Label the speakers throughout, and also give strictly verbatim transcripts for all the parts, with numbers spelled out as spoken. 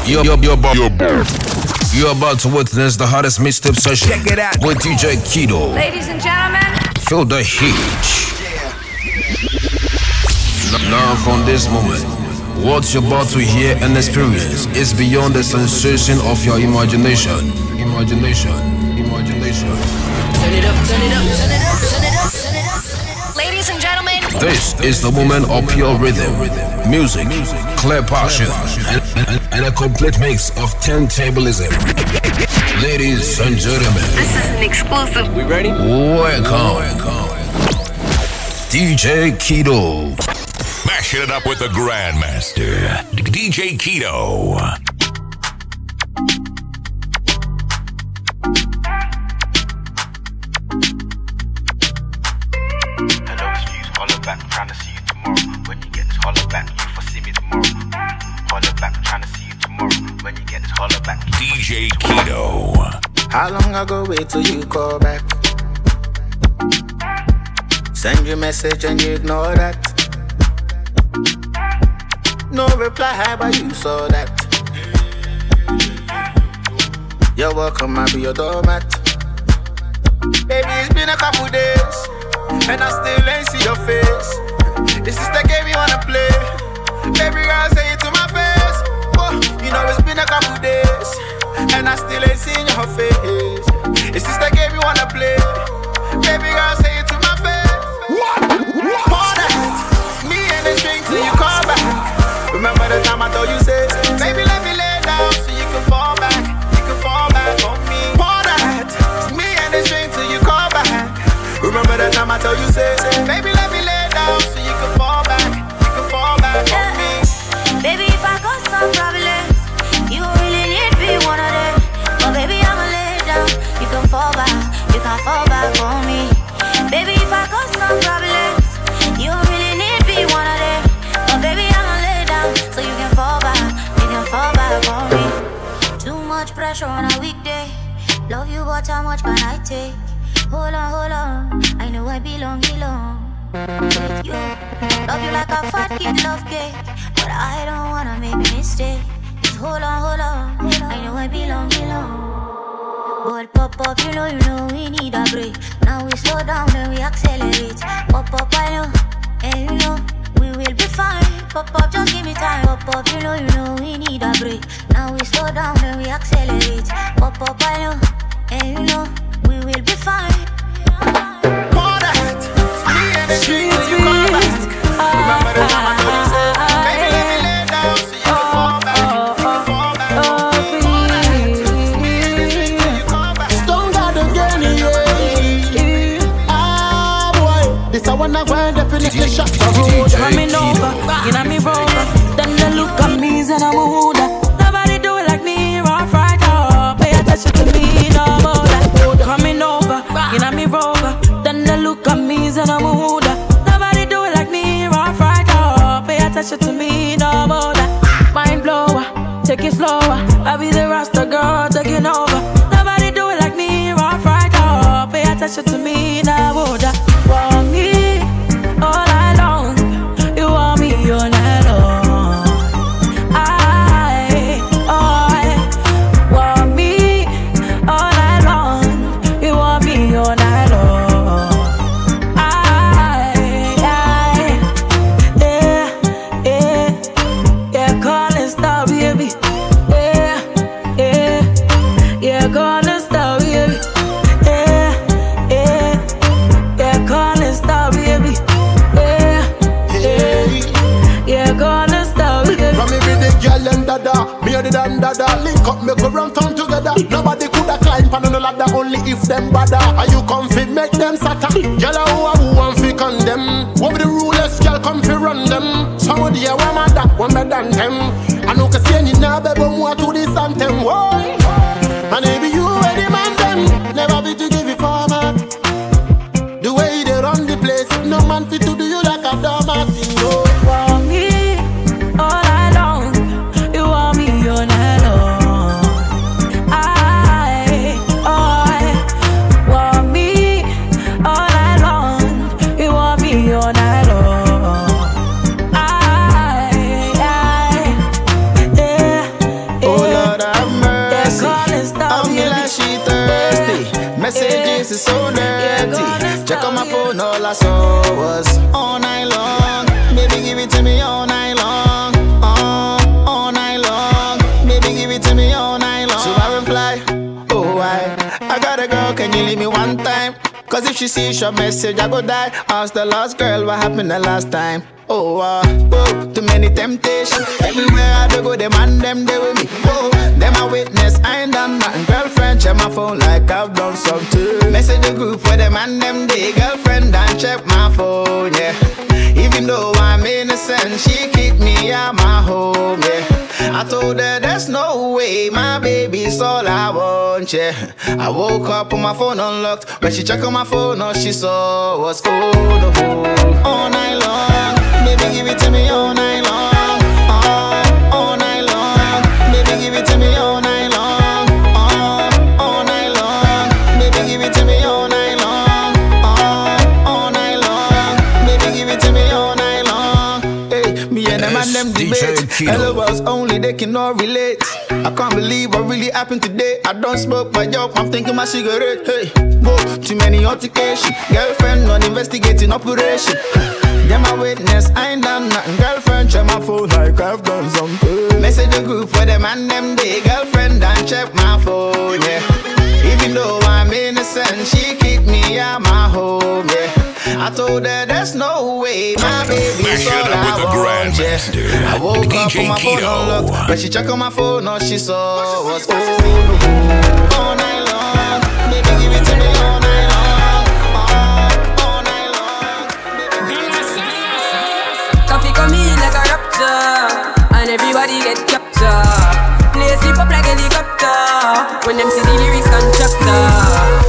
Speaker 1: You're, you're, you're, about, you're, you're about to witness the hottest mixtape session. Check it out with D J Keto.
Speaker 2: Ladies and gentlemen,
Speaker 1: feel the heat. Learn from this moment. What you're about to hear and experience is beyond the sensation of your imagination. Imagination. Imagination.
Speaker 2: Turn it up, turn it up, turn it up, turn it up, turn it up. Ladies and gentlemen,
Speaker 1: this is the moment of pure rhythm, music, clear passion, and, and, and a complete mix of turntablism. Ladies and gentlemen,
Speaker 2: this is an exclusive.
Speaker 3: We ready?
Speaker 1: Welcome, D J Keto.
Speaker 4: Mashing it up with the Grandmaster, D J Keto. D J Keto.
Speaker 5: How long ago wait till you call back? Send you message and you ignore that. No reply, but you saw that. You're welcome, I'll be your doormat. Baby, it's been a couple days, and I still ain't see your face. This is the game you wanna play. Baby girl, say it to my face. Oh, you know it's been a couple days, and I still ain't seen your face. Is this the game you wanna play? Baby girl, say it to my face. What? What? Pour that, me and the drink till you call back. Remember the time I told you, say, baby, let me lay down so you can fall back. You can fall back on me. Pour that, me and the drink till you call back. Remember the time I told you, say, baby, let me lay down so you can fall back. You can fall back on me.
Speaker 6: Baby, if I got some problems, you really need me one of them. But baby, I'ma lay down. You can fall back, you can fall back on me. Baby, if I got some problems, you really need me one of them. But baby, I'ma lay down so you can fall back, you can fall back on me. Too much pressure on a weekday. Love you, but how much can I take? Hold on, hold on, I know I belong, belong with you. Love you like a fat kid love cake, but I don't wanna make a mistake. Just hold on, hold on, hold on. I know I belong, belong. But pop up, you know, you know we need a break. Now we slow down, then we accelerate. Pop up, I know, and you know we will be fine. Pop up, just give me time. Pop up, you know, you know we need a break. Now we slow down, then we accelerate. Pop up, I know, and you know we will be fine.
Speaker 5: Pour that, me and the drink till you call back. Remember the time I told you, say, baby, let me lay down so you can fall back. You can fall back on me. Pour that, me and the drink till you call back.
Speaker 7: Stone God again, yeah. Ah, boy, this I wanna grind definitely shot the road.
Speaker 8: Coming over, you know me rover. Then they look at me and I'm a hooder. Nobody do it like me, rough right up. Pay attention to me, no more. Coming over, you know me rover. Then they look at me and I'm a hooder. Nobody do it like me, rough right up. Pay attention to me, no more. Mind blower, take it slower. I be the Rasta girl taking over. Nobody do it like me, rough right up. Pay attention to me, no more. Want me all night long. You want me all night long. I, I want me all night long. You want me all night long. I, I, yeah, yeah, yeah, calling star, baby. Yeah, yeah, yeah, calling star, baby. Yeah, yeah, yeah, calling star, baby. Yeah, yeah, yeah, calling star, baby.
Speaker 7: From every day, girl and dada, me and the dan dada, link up, make we run town together. Nobody coulda climb on no ladder, only if them bother. Are you come fi make them sata? Girl a who a who want fi condemn? What be the rulers, girl come fi run them? Somebody a one mother, one better than them. I know can see any now, baby, more to this anthem. Why? And maybe you were the man them, never be to give you format. The way they run the place, no man fit to do you like a doormat. No.
Speaker 8: Want me all night long. You want me all night long. I, I want me all night long. You want me all night long. I, I, yeah, yeah.
Speaker 5: Messages is so dirty. Check on my phone, all I saw was all night long. Baby, give it to me all night long. Oh, all night long. Baby, give it to me all night long. So I reply, oh, I, I got a girl, can you leave me one time? Cause if she sees your message, I go die. Ask the last girl what happened the last time. Oh, uh, oh, too many temptations. Everywhere I do go, them and them, they with me. Oh, them a witness, I ain't done nothing. Girlfriend, check my phone like I've done something. Message the group for them and them, they girlfriend, and check my phone, yeah. Even though I'm innocent, she keep me at my home, yeah. I told her there's no way, my baby's all I want, yeah. I woke up with my phone unlocked. When she checked on my phone, all she saw was oh, no, all night long. Baby, give it to me all night long. Oh, all night long. Baby, give it to me all night long. Oh, all night long. Baby, give it to me all night long. Oh, all night long. Baby, give it to me all night long. Hey, me and them and them debate. Hello, was only they cannot relate. I can't believe what really happened today. I don't smoke my job, I'm thinking my cigarette. Hey, whoa, too many altercation. Girlfriend not investigating operation. Them a witness, I ain't done nothing. Girlfriend, check my phone like I've done something. Message the group for them and them day. Girlfriend, and check my phone, yeah. Even though I'm innocent, she keep me at my home, yeah. I told her there's no way, my baby's all I want, yeah. I woke up with my phone unlocked. When she checked on my phone, all she saw was oh, no, all night long. Baby, give it to me all night long. Oh, all night long.
Speaker 3: Coffee come in like a raptor, and everybody get captured. Play sleep up like a helicopter when them see the lyrics constructor.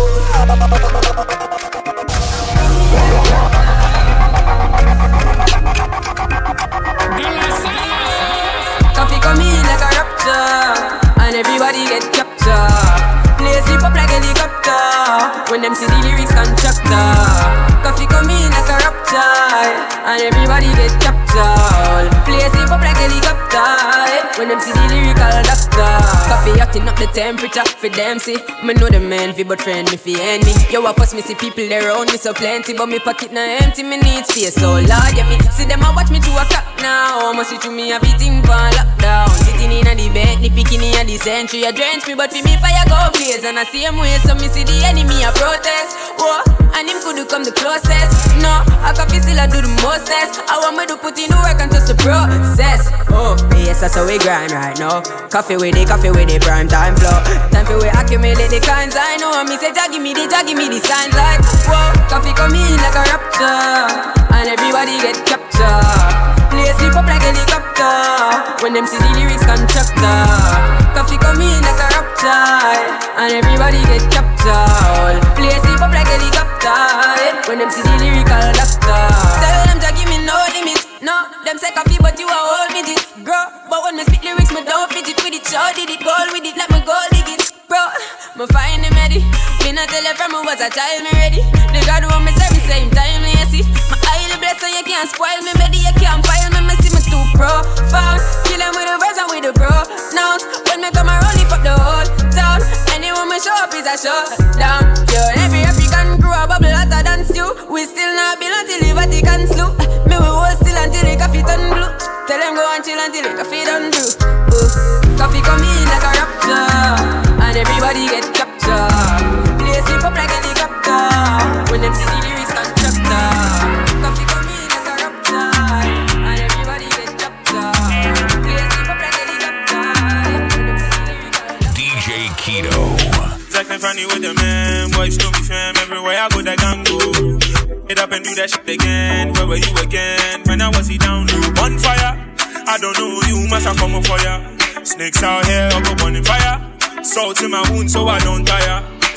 Speaker 3: Coffee come in like a raptor, and everybody get captured. Play sleep up like a helicopter when them see the lyrics constructor. Coffee come in like a raptor, and everybody get captured. Play sleep up like a helicopter when them see the lyrical doctor. Coffee acting up the temperature for them see. Me know the man fi but friend me fi enemy. Yo I pass me see people there around me so plenty, but me pocket na empty, me need space so large. Yeah me see them a watch me to a clock now. Almost see through me a beating for lockdown. Sitting in a the bed, ni picking in a the century. A drench me but fi me fire go blaze. And I same way so me see the enemy a protest. Whoa, and him could come the closest. No, I can still I do the mostest. I want me to put in the work and just the process. Oh, yes that's how we grind right now. Coffee with it, coffee with it, prime time flow. Time for we accumulate the kinds I know. And me say, Jah give me the, Jah give me the signs like whoa, coffee come in like a raptor, and everybody get captured. Play sleep up like a helicopter when them see the lyrics constructor. Coffee come in like a raptor, and everybody get captured. Play sleep up like a helicopter when them see the lyrical doctor. Tell them Jah give me no limit. No, them say coffee but you a whole midget. Girl, but when me spit lyrics me don't fidget with it. Show did it, goal with it, let me go dig it. Bro, me find him ready. Me not tell you from me was a child, me ready. The God want me say me same time, you see. My highly blessed so you can't spoil me, baby. You can't file me, me see me too profound. Kill him with the verse and with the pronouns. When me come around, lift up the whole town. Anyone me show up is a shutdown. Yo, every African crew a bubble hotter than stew. We still not build until the Vatican slew. Me we hold still until the coffee turn blue. Tell them go and chill until the coffee done blue. Ooh. Coffee come in like a raptor, and everybody get captured. Play sleep up like a helicopter when them see the lyrics constructor. Coffee come in like a raptor, and everybody get captured. Play sleep up like a helicopter when them see the lyrics constructor.
Speaker 4: D J Keto.
Speaker 9: Zack and Franny with the man, boys to me fam. Everywhere I go, that gang go. Get up and do that shit again. Where were you again? When I was he down low. On fire. I don't know you must have come up for ya. Snakes out here, up a burning fire. Salt in my wound so I don't tire.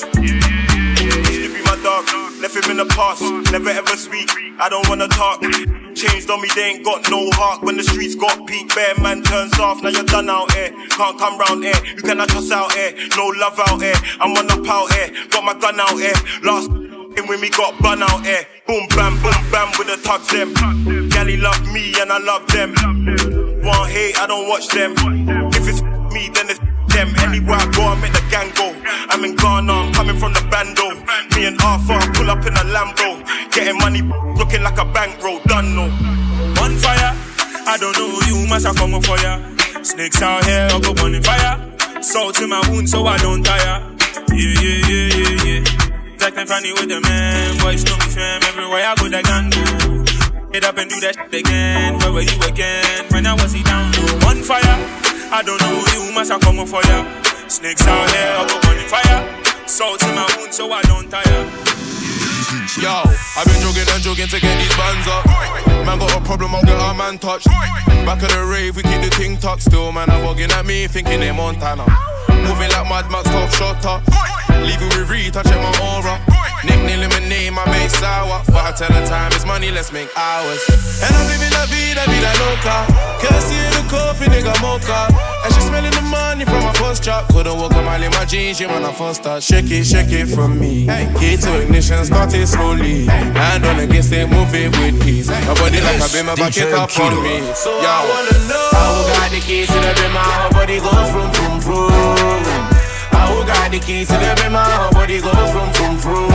Speaker 9: Used to be my dog, left him in the past. Never ever speak, I don't wanna talk. Changed on me, they ain't got no heart. When the streets got peak, bare man turns off. Now you're done out here, can't come round here. You cannot trust out here, no love out here. I'm on up out here, got my gun out here. Last when we got bun out here. Boom bam, boom bam with the tugs them. Gally love me and I love them. Want hate, I don't watch them. If it's me, then it's them. Anywhere I go, I make the gang go. I'm in Ghana, I'm coming from the bando. pull up in a Lambo. Getting money, looking like a bankroll, done no. On fire, I don't know you, must have come up for ya. Snakes out here, I got one in fire. Salt in my wound so I don't tire. Yeah, yeah, yeah, yeah, yeah. Zack and Fanny with the man, boys know me fam. Everywhere I go, that gang go. Get up and do that shit again. Where were you again? When I was he down low. On fire, I don't know you, must have come up for ya. Snakes out here, I got one in fire. Salt in my wound so I don't tire.
Speaker 10: Yo, I've been jogging and jogging to get these bands up. Man got a problem, I'll get our man touched. Back of the rave, we keep the ting tucked. Still, man, I'm bugging at me, thinking they're Montana. Moving like Mad Max, top shotter. Leaving with Reed, I check my aura. Nickname my name, I make sour. But I tell her time is money, let's make hours. And I'm living la vida, vida loca. Can't see the coffee, nigga mocha. And she smelling the money from my first chop. Couldn't walk a mile in my jeans, you man, I first start. Shake it, shake it from me. Key to ignition, start it slowly. Hand on against it, move it with ease. My body like a beam, back it up on me. So yo, I wanna know how got the keys to the beam, my body goes vroom, vroom, vroom. Who got the keys to the bima? Her body goes from from from.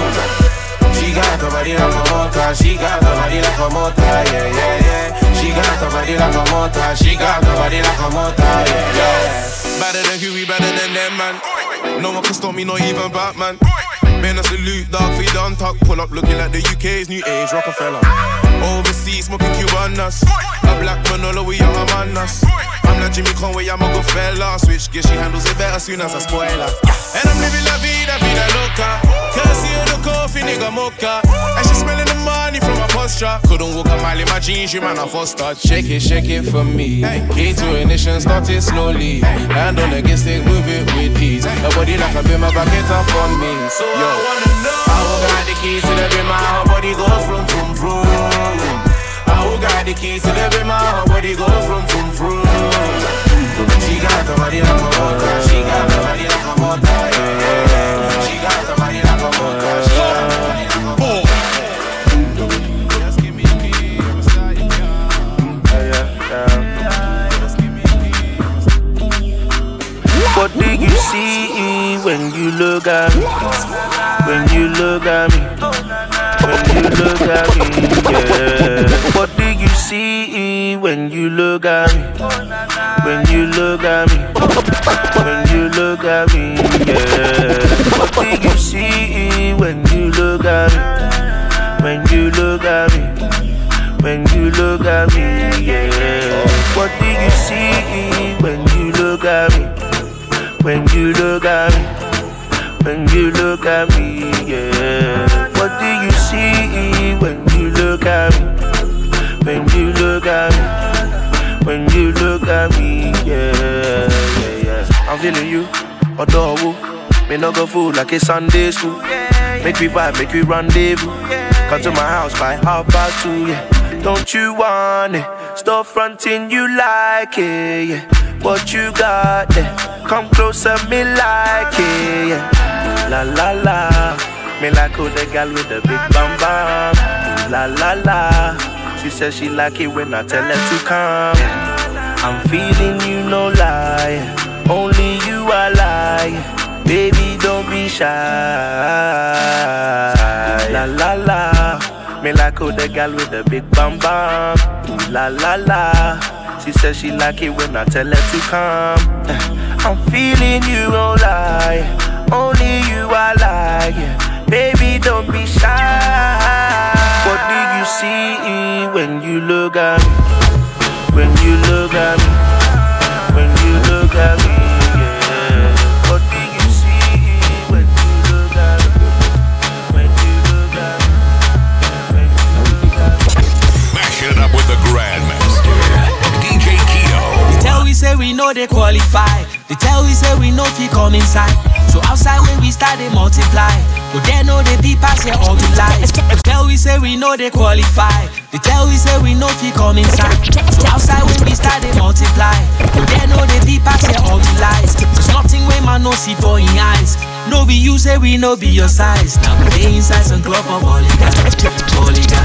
Speaker 10: She got her body like a motor. She got her body like a motor. Yeah yeah yeah. She got her body like a motor. She got her body like a motor. Yeah yeah. Better than Huey, better than them man. No one can stop me, not even Batman. Man, I salute, dog, feet done tuck. Pull up looking like the U K's new age Rockefeller. Overseas smoking Cubanas. A black Manolo, we are among us. I'm not Jimmy Conway, I'm a good fella. Switch gear, she handles it better soon as I spoil her. And I'm living la vida, vida loca. Can't see her the coffee, nigga mocha. And she smelling the money from my posture. Couldn't walk a mile in my jeans, you man, I first start. Shake it, shake it for me. Key to ignition, start it slowly. Hand on against it, move it with ease. Her body like a beamer, back it up on me. So yo, I wanna know how got the keys to the beamer, her body goes from from from. Who got the keys to the beamer? Her body goes from from from. She got the body like a motor. She got the body like a motor. Yeah, yeah, yeah. She got the body like a motor. She got the body like a motor. Just give me a key, I'm beside you, yeah, yeah. Just give me a key.
Speaker 11: What do you see when you look at me? When you look at me? When you look at me, yeah. What do you see when you look at me? When you look at me? When you look at me, yeah. What do you see when you look at me? When you look at me? When you look at me, yeah. What do you see when you look at me? When you look at me? When you look at me, yeah. What do you see when you look at me? When you look at me? When you look at me, yeah, yeah, yeah. I'm feeling you, adore. Me no go fool like it's Sunday school. Make me vibe, make me rendezvous. Come to my house by half past two, yeah. Don't you want it? Stop fronting, you like it, yeah. What you got there? Come closer, me like it, yeah. La la la, me like who the girl with the big bam bam. La la la, she says she like it when I tell her to come. I'm feeling you, no lie. Only you I like. Baby, don't be shy. La la la, me like who the girl with the big bam bam. La la la, she says she like it when I tell her to come. I'm feeling you, no lie. Only you I like, yeah. Baby, don't be shy. What do you see when you look at me? When you look at me? When you look at me, yeah. What do you see when you look at me? When you look at me? When you look at me?
Speaker 4: Mashing it up with the Grandmaster, D J Keto.
Speaker 12: They tell we say we know they qualify. They tell we say we know if we come inside. So outside when we start they multiply. But they know they be past here all the lies. They tell we say we know they qualify. They tell we say we know if we come inside. So outside when we start they multiply. But they know they be past here all the lies. There's nothing when man no see for in eyes. No be you say we no be your size. Now we stay inside some club for Bolliga. Bolliga,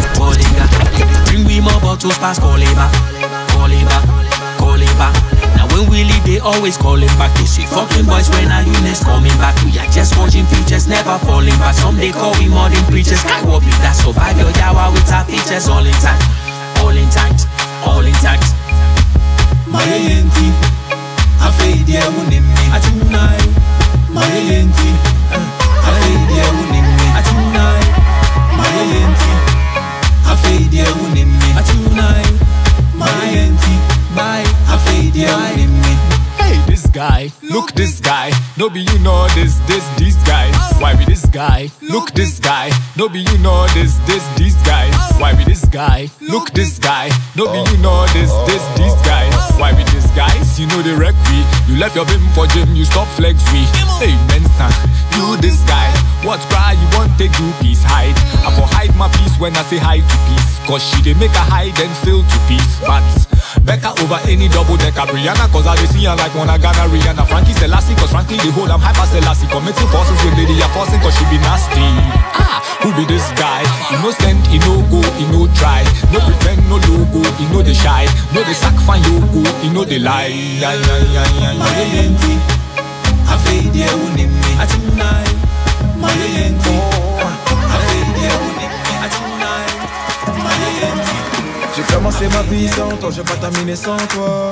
Speaker 12: Bolliga. Bring we more bottles past Coliba. Coliba, Coliba. Now we When we leave, they always calling back. They say, fucking boys, when are you next coming back? We are just watching futures, never falling back. Some they call we modern preachers. I hope you that survive your yawa with our features all intact, all intact, all intact.
Speaker 13: My yenti, I fade ya winning me. I tonight. My yenti, I fade ya winning me. I tonight. My yenti, I fade ya winning me. I tonight. My yenti, bye. I fade ya winning me.
Speaker 14: Hey, this guy, look this guy. No be you know this, this, these guys. Why be this guy? Look this guy. No be you know this, this, these guys. Why be this guy? Look this guy. No be you know this, this, these guys. Why be this guys? You know the wreck we. You left your bim for gym, you stop flex we. Hey Mensa, you this guy. What cry you want take do peace hide? I for hide my peace when I say hi to peace. Cause she they make a hide and fill to peace. But Becca over any double decker Brianna. Cause I they see her like one I got Rihanna. Frankie Selassie, cause frankly they hold I'm hyper Selassie. Committing forces with lady are forcing cause she be nasty. Ah, who be this guy? Innocent, he no go, he no try. No pretend, no logo, he no they shy. No they sack fan you go, he no they lie. Yeah, yeah, yeah, yeah,
Speaker 13: My yenti, I fade ya winning me. I tonight. My yenti, I fade ya winning me. I tonight. My yenti.
Speaker 15: J'ai commencé ma vie sans toi, je vais pas terminer sans toi.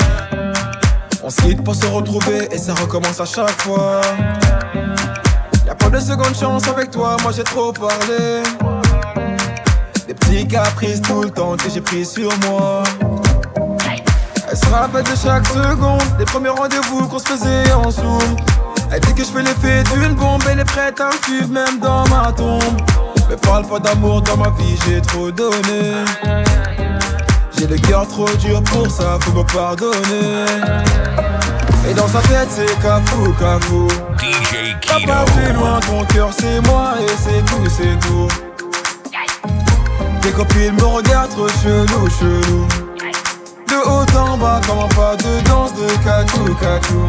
Speaker 15: On se quitte pour se retrouver et ça recommence à chaque fois. Y'a pas de seconde chance avec toi, moi j'ai trop parlé. Des petits caprices tout le temps que j'ai pris sur moi. Elle se rappelle de chaque seconde, des premiers rendez-vous qu'on se faisait en zoom. Elle dit que je fais l'effet d'une bombe, elle est prête à me suivre même dans ma tombe. Mais parle pas d'amour dans ma vie, j'ai trop donné. J'ai le cœur trop dur pour ça, faut me pardonner. Et dans sa tête c'est cafou, cafou.
Speaker 4: D J
Speaker 15: T'as
Speaker 4: Keto.
Speaker 15: pas plus loin, ton cœur c'est moi et c'est tout, c'est tout. Tes copines me regardent trop chelou, chelou. De haut en bas, comme un pas de danse de cacou, cacou.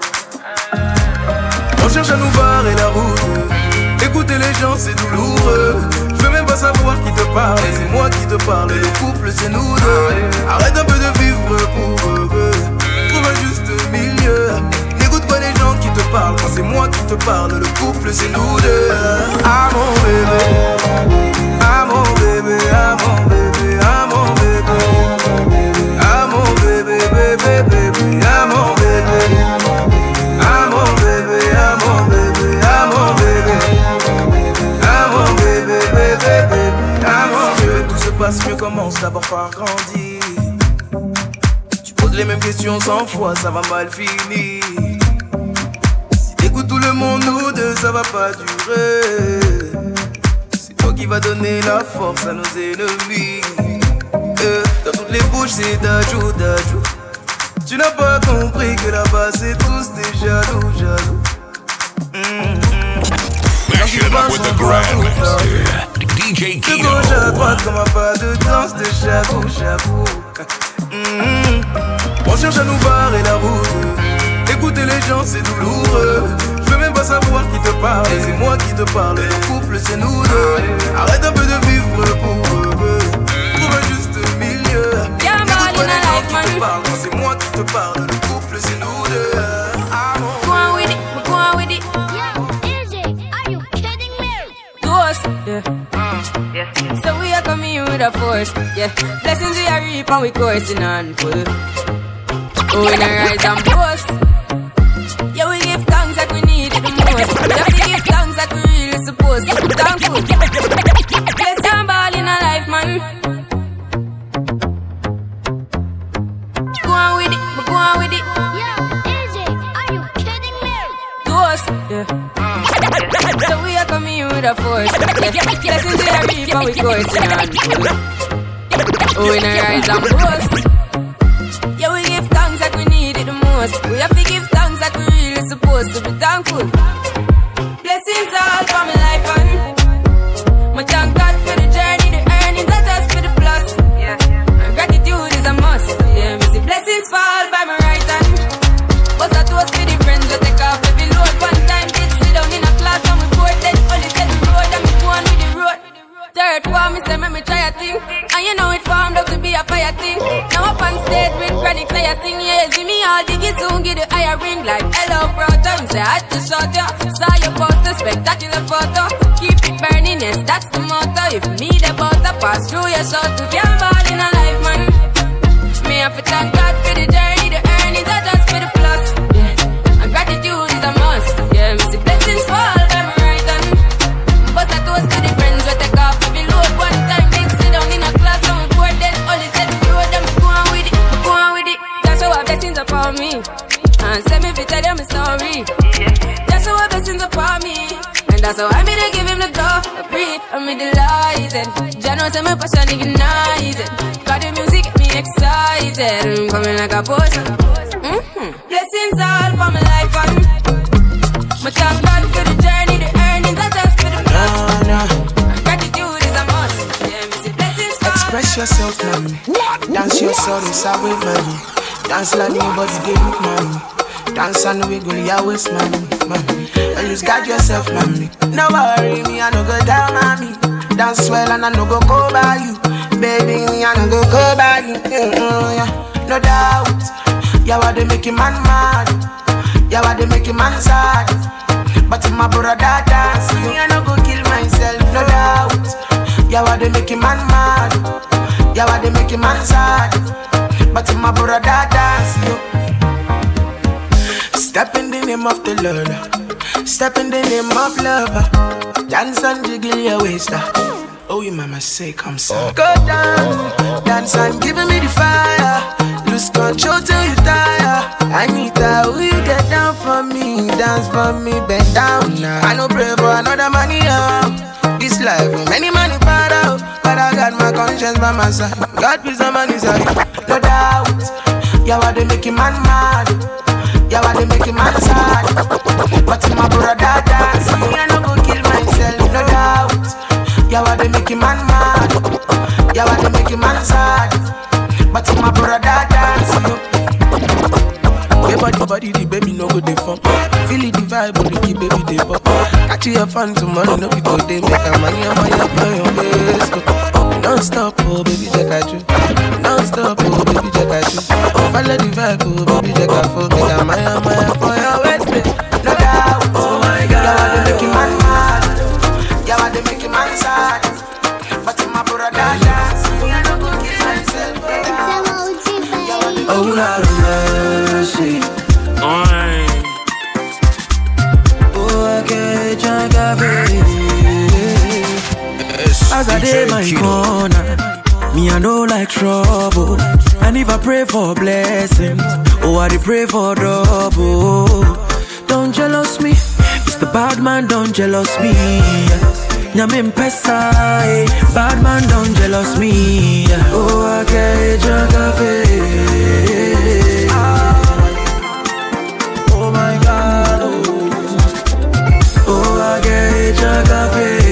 Speaker 5: On cherche à nous barrer la route. Écouter les gens c'est douloureux. Je veux même pas savoir qui te parle. C'est moi qui te parle, le couple c'est nous deux. Arrête un peu de vivre pour eux. Trouve un juste milieu. N'écoute pas les gens qui te parlent. Quand c'est moi qui te parle, le couple c'est nous deux. Ah mon bébé, ah mon bébé, ah mon bébé, ah mon bébé, ah mon bébé, bébé, bébé, ah mon bébé, ah mon bébé, ah mon bébé, ah mon bébé, ah mon bébé, bébé, bébé, ah mon bébé. Tout se passe mieux, commence d'abord par grandir. Tu poses les mêmes questions cent fois, ça va mal finir. Si t'écoutes tout le monde, nous deux, ça va pas durer. C'est toi qui vas donner la force à nos ennemis. Euh, dans toutes les bouches, c'est d'ajou, d'ajou. Tu n'as pas compris que là-bas, c'est tous des jaloux, jaloux.
Speaker 4: Mash it up with the Grandmaster, D J
Speaker 5: De gauche à droite,
Speaker 4: Keto.
Speaker 5: comme un pas de danse de chabou, chabou. Mm. On cherche à nous barrer la route. Écouter les gens, c'est douloureux. Je veux même pas savoir qui te parle. C'est moi qui te parle, le couple, c'est nous deux. Arrête un peu de vivre pour eux. Trouve un juste milieu.
Speaker 3: Yeah,
Speaker 5: Écoute
Speaker 3: man,
Speaker 5: pas
Speaker 3: in
Speaker 5: les
Speaker 3: a
Speaker 5: gens
Speaker 3: life,
Speaker 5: qui
Speaker 3: man.
Speaker 5: te parlent. Quand c'est moi qui te parle, le couple, c'est nous deux. Ah, mon
Speaker 3: Go on with it, go on with it. Ghost, yeah. So we are coming with a force, yeah. Blessings we are reap and we coursing on full. Oh, we not rise and boast. Yeah, we give thanks like we need it the most. We have to give thanks like we really supposed to. Thankful. Bless and ball in a life, man. Go on with it, go on with it. Ghost, yeah. So we are coming with a force, yeah. Blessings we are reap and we coursing on full. Oh, we not rise and boast. Yeah, we give thanks like we need it the most. We have to give thanks like we really supposed to be thankful. Blessings all for my life and my thank God for the journey, the earnings are just for the plus. Yeah, and gratitude is a must. Yeah, me see blessings fall by my right hand. But I toast for the friends that take off every load. One time did sit down in a class and we bored then only said the road and me go on with the road. Third form, me say, me, me try a thing. And you know it formed up to be a fire thing. Now I say I sing, yeah, see me all diggy soon, get the higher ring like hello, brother. And say I had to shot ya, saw your poster, spectacular photo. Keep it burning, yes, that's the motto. If me the butter pass through your soul to can't fall in a life, man. Me have to thank God for the journey, the earnings are just for the plus. Yeah, and gratitude is a must. Yeah, me see blessings fall by my right hand. But I toast to the friends we take off if you load one time. Big sit down in a class and we pour dead. Only said we load them, go on with it, go on with it. That's how our blessings upon me. And send me to tell them a story. That's how our blessings upon me. And that's how I made to give him the glory. I'm in the lies and Jano say my passion ignites it. Got the music get me excited. I'm coming like a potion. Mm-hmm. Blessings all for my life and my thank God for the journey, the earnings are just for the plus. No, no. Gratitude is a must. Yeah, me see blessings fall.
Speaker 16: Express yourself, mommy. Dance your sorrows away, mommy. Dance like nobody did with mommy. Dance on the wiggle, you waste mommy, mommy. Always guard yourself, mommy. No worry, me I no go down, mommy. Dance well and I no go go by you. Baby, me I no go go by you. Mm-hmm, yeah. No doubt. Yeah, what they make you man mad. Yeah, what they make you man sad. But if my brother dance, me I no go kill myself. No doubt. Yeah, what they make you man mad. Yeah, what they make you man sad. But if my brother dance, you. Step in the name of the Lord. Step in the name of love. Dance and jiggle your waist. Oh, you mama say come so. Go down, dance and give me the fire. Lose control till you tire. I need that, will you get down for me? Dance for me, bend down now. I no pray for another money out. This life, many money part out. But I got my conscience by my side. God please some money side. No doubt. Yeah, what they make you man mad. Yeah, what they make you man sad. But if my brother dance, me I no go kill myself. No doubt. Yeah, what they make you man mad. Yeah, what they make you man sad. But if my brother dance, you. Yeah, body, body, the baby no go dey fun. Feel it the vibe, but the key baby dey pop. Catch your fun tomorrow, no be go dey make a money on my up on your waist. Don't stop, oh baby, check out you. Don't stop, oh baby, check out you. Follow the vibe, oh baby, check out for make a money on my up on your waist. No doubt, oh my God. Yeah, what they make you man mad. Yeah, what they make you man sad. But if my brother dance, me I no go kill myself.
Speaker 17: Oh, Lord of mercy. Oh, I can't drink a as I did my corner, me I know like trouble. And if I pray for blessings, oh I pray for double. Don't jealous me, Mister Bad Man, don't jealous me. Nyamin pesa, bad man, don't jealous me. Oh I can't drink a oh my God, oh, oh I can't drink a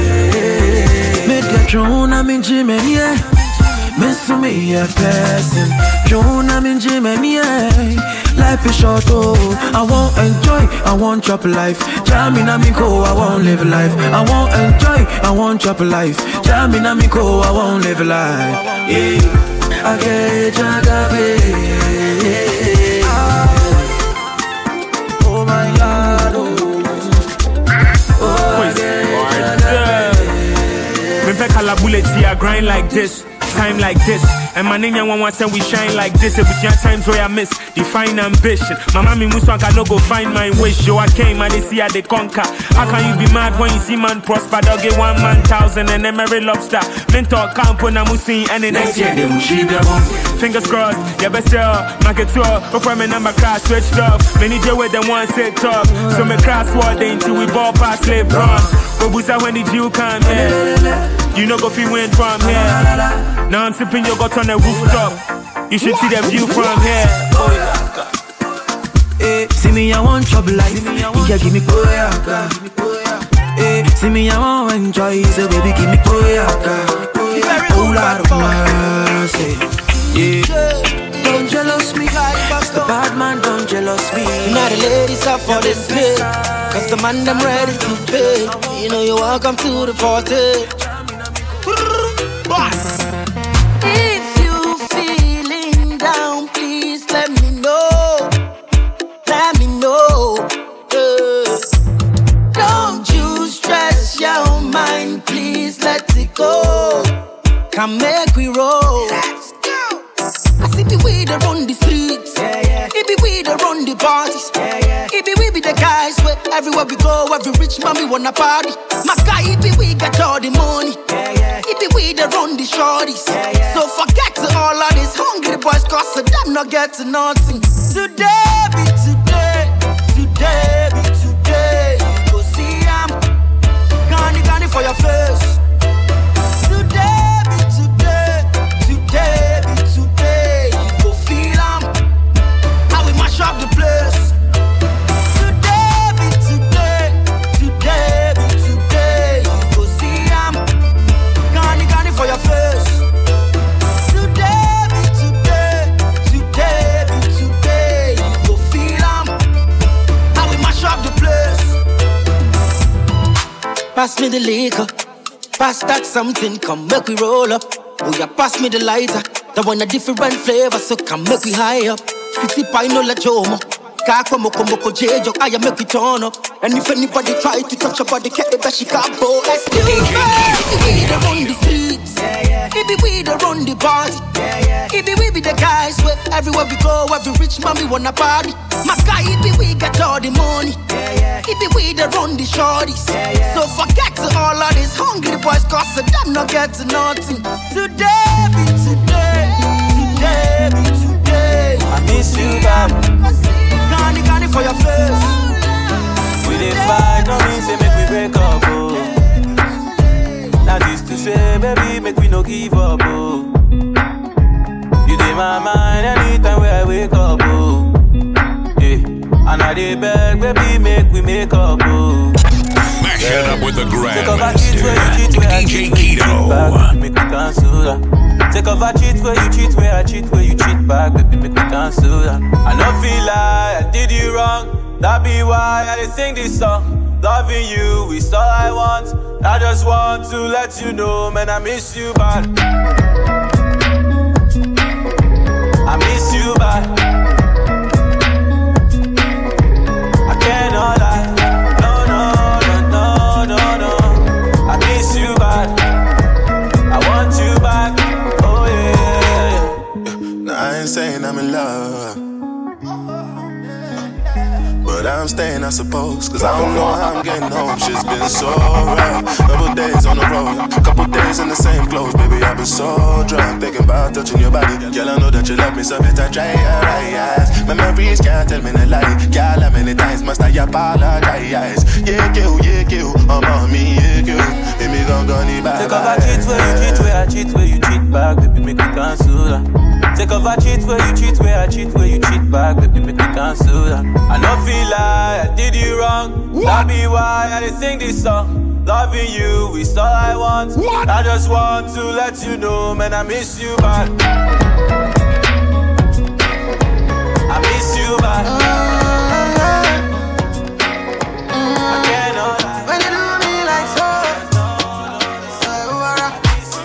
Speaker 17: Drone, I'm in Jimmy, yeah. Miss me a person. Drone, I'm in Jimmy, yeah. Life is short, oh. I won't enjoy, I won't chop life. Jamming, I'm in co, I won't live life. I won't enjoy, I won't chop life. Jamming, I'm in co, I won't live life. Yeah, I get jagabe. Oh my God, oh. Oh, I get jagabe.
Speaker 9: Me pe kala bullet see I grind like this, time like this. And my nigga one one say we shine like this. It was your times where I miss define ambition. My mommy muswanka no go find my wish. Yo I came and they see how they conquer. How can you be mad when you see man prosper? They'll get one man thousand and then marry lobster. Mentor camp when I'm seeing and next year they will sheep their bone. Fingers crossed, yeah best sell, market tour. Before my number class switched off. Many day with them one set top. So me cross word until we ball past slave run. But busa when the Jew come here. You know go fi win from here. Now I'm sipping yogurt on the rooftop. You should see the view from here.
Speaker 17: Hey, see me I want trouble life. Yeah, give me koyaka. Hey, see me I want enjoy. So baby give me koyaka. Oh Lord of mercy. Yeah. Don't jealous me. The bad man don't jealous me.
Speaker 18: Now the ladies are for this pay. Cause the man them ready to pay. You know you're welcome to the party.
Speaker 6: If you feeling down, please
Speaker 18: come make we roll. Let's go. I see me we the run the streets. Yeah, yeah. It be we the run the parties. Yeah, yeah. It be we be the guys where everywhere we go, every rich man we wanna party. My guy, it be we got all the money. Yeah, yeah. It be we the run the shorties. Yeah, yeah. So forget to all of these hungry boys, cause of them not get to nothing. Today be today, today be today. You go see I'm candy candy for your face. Today be today, today be today. You go feel I'm how we mash up the place. Today be today, today be today. You go see I'm candy candy for your face. Today be today, today be today. You go feel I'm how we mash up the place. Pass me the liquor, pass that something, come make we roll up. Oh yeah, pass me the lighter, that one a different flavor, so come make we high up. Fifty pie no la jomo, kako moko moko jejo, I make we turn up. And if anybody try to touch your body, get the best she can go. Excuse me, we the run the streets, yeah, yeah. It be we the run the party, yeah, yeah. It be we be the guys where everywhere we go, every rich man we wanna party. My guy, it be we got all the money. It be we that run the shorties. Yeah, yeah. So forget to all of these hungry boys, cause of them not get to nothing. Today be today, today be today.
Speaker 11: I miss you, babe.
Speaker 18: Candy, candy for your face.
Speaker 11: We dey fight, no mean say make we break up, oh. That is to say, baby, make we no give up, oh. You dey my mind anytime where I wake up, oh. And I dey beg, baby, make we make up, oh.
Speaker 4: Mash it
Speaker 11: yeah.
Speaker 4: up with the
Speaker 11: Take off a cheat where you cheat, where I cheat, where you cheat back, make me cancel that. Take off a cheat where you cheat, where I cheat, where you cheat back, baby, make me cancel that. I don't feel like I did you wrong, that be why I dey sing this song. Loving you is all I want. I just want to let you know, man, I miss you bad. I miss you bad. Cannot lie, no, no, no, no, no, no. I miss you bad, I want you back, oh yeah.
Speaker 19: Now I ain't saying I'm in love, but I'm staying, I suppose, cause I don't know how I'm getting home. Shit's been so rough. Couple days on the road, couple days in the same clothes. Baby, I've been so drunk, thinking about touching your body. Girl, I know that you love me, so better try your eyes. Memories can't tell me the lie. Girl, how many times must I apologize? Yeah, kill, yeah, kill, I'm on me, yeah, kill. Let me go, go, need back.
Speaker 11: Take off a cheat where you cheat, where I cheat, where you cheat back, baby, make me cancel that. Take off a cheat where you cheat, where I cheat, where you cheat back, baby, make me cancel that. I don't feel like I did you wrong, what? That be why I did sing this song. Loving you is all I want. What? I just want to let you know, man, I miss you bad. I miss you bad. I cannot lie.
Speaker 16: When you do me like so, say what I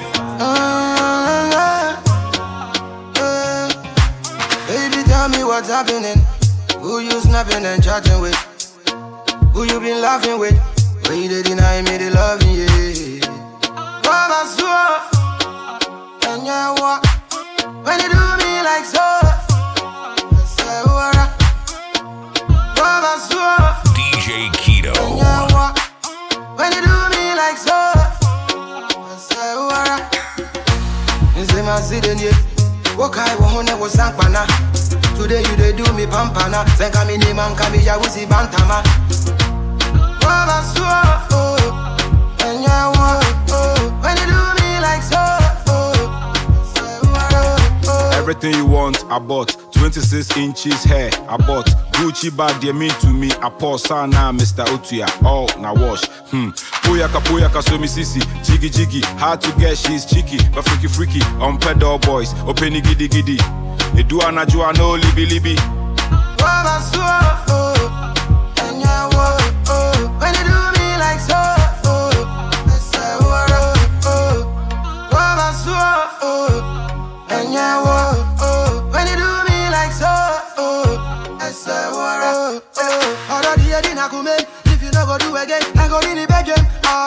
Speaker 16: baby, tell me what's happening. Who you snapping and chatting with? Who you been laughing with? When you deny me the loving, yeah. Baba Sua, and yeah, what? When you do me like so, say what I Baba Sua,
Speaker 4: D J Keto.
Speaker 16: and yeah, what? When you do me like so, say what I You say my city, yeah. What I want was Sampana. Today you they do me pampana. Then come in the man can be Yawusi Bantama. Baba Sua, oh, and yeah, oh, when you do me like so, oh, say what, oh, oh.
Speaker 20: Everything you want, I bought. twenty-six inches hair, I bought. Gucci bag, they mean to me. I pour sana, Mister Otuya. All now wash. Hmm. Poyaka, poyaka, so me sissy. Jiggy, jiggy. Hard to get, she's cheeky. But freaky, freaky. On pedal boys. Open giddy, giddy. They do an ajua, no libby, libby.
Speaker 16: Baba Sua, oh, and yeah, oh, oh, when you do me like so, oh, say what, oh, oh, Baba Sua, oh, and yeah, oh, oh, when you do me like so, oh, say what, oh, oh, all of the head in a come, if you never do again, I go in the bed game, I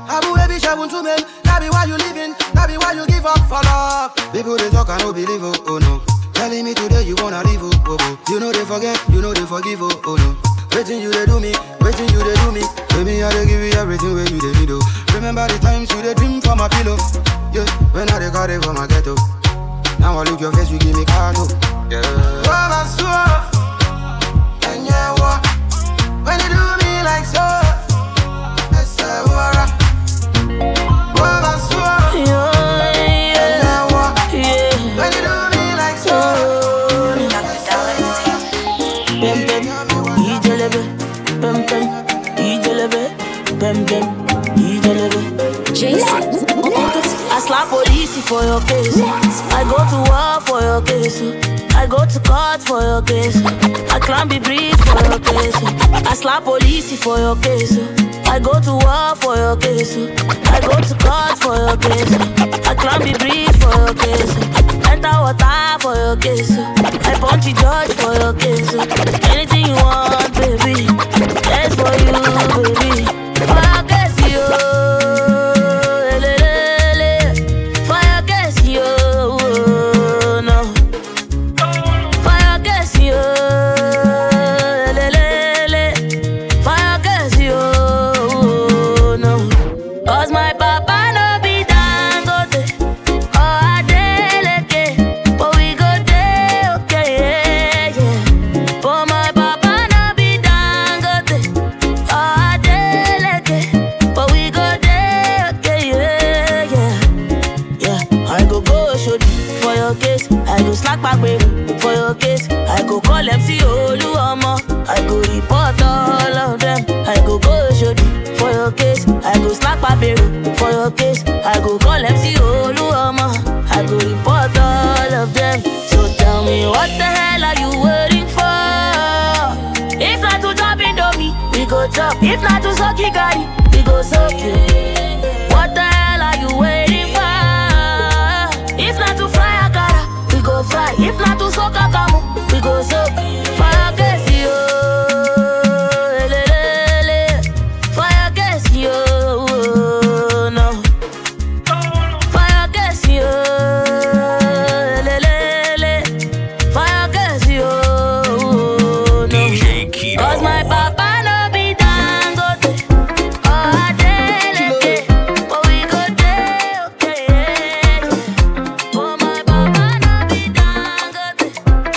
Speaker 16: Abu baby shabun to men. That be why you living. That be why you give up for love. People they talk I don't believe oh, oh no. Telling me today you wanna leave oh, oh, oh. You know they forget, you know they forgive oh, oh no. Waiting you they do me, waiting you they do me. Baby I they give you everything where you they need oh. Remember the times you they dream for my pillow. Yeah, when I they got it for my ghetto. Now I look your face, you give me cargo. Yeah. Well, I swear. And yeah, what? When you do me like so, I say, what? Well, I swear. Yeah, yeah. And yeah, what? Yeah. When you do me like so, Pem pem, ijelebe, pem pem, ijelebe, pem pem, ijelebe.
Speaker 2: Jason.
Speaker 8: I slap police for your case. I go to war for your case. I go to court for your case. I climb the bridge for your case. I slap police for your case. I go to war for your case. I go to court for your case. I climb the bridge for your case. Enter water for your case. I punch the judge for your case. Anything you want, baby, that's for you, baby. For your case, you. For your case, I go call M C Oluomo. I go report all of them. I go go shodi. For your case, I go slack Baberu. For your case, I go call M C Oluomo. I go report all of them. So tell me, what the hell are you waiting for? If not to chop Indomie, we go chop. If not to suck Gari, we go suck you. What the hell are you waiting for? If not to fry Akara, we go fry. If not to soak a kamu, we go soak. Fire gas yo, le le le. Fire gas yo, no. Fire gas yo, le le le. Fire gas yo, no.
Speaker 4: D J Keto.
Speaker 8: 'Cause my papa no be Dangote. Oh, I delegate, but we go there, okay. Oh, my papa no be Dangote.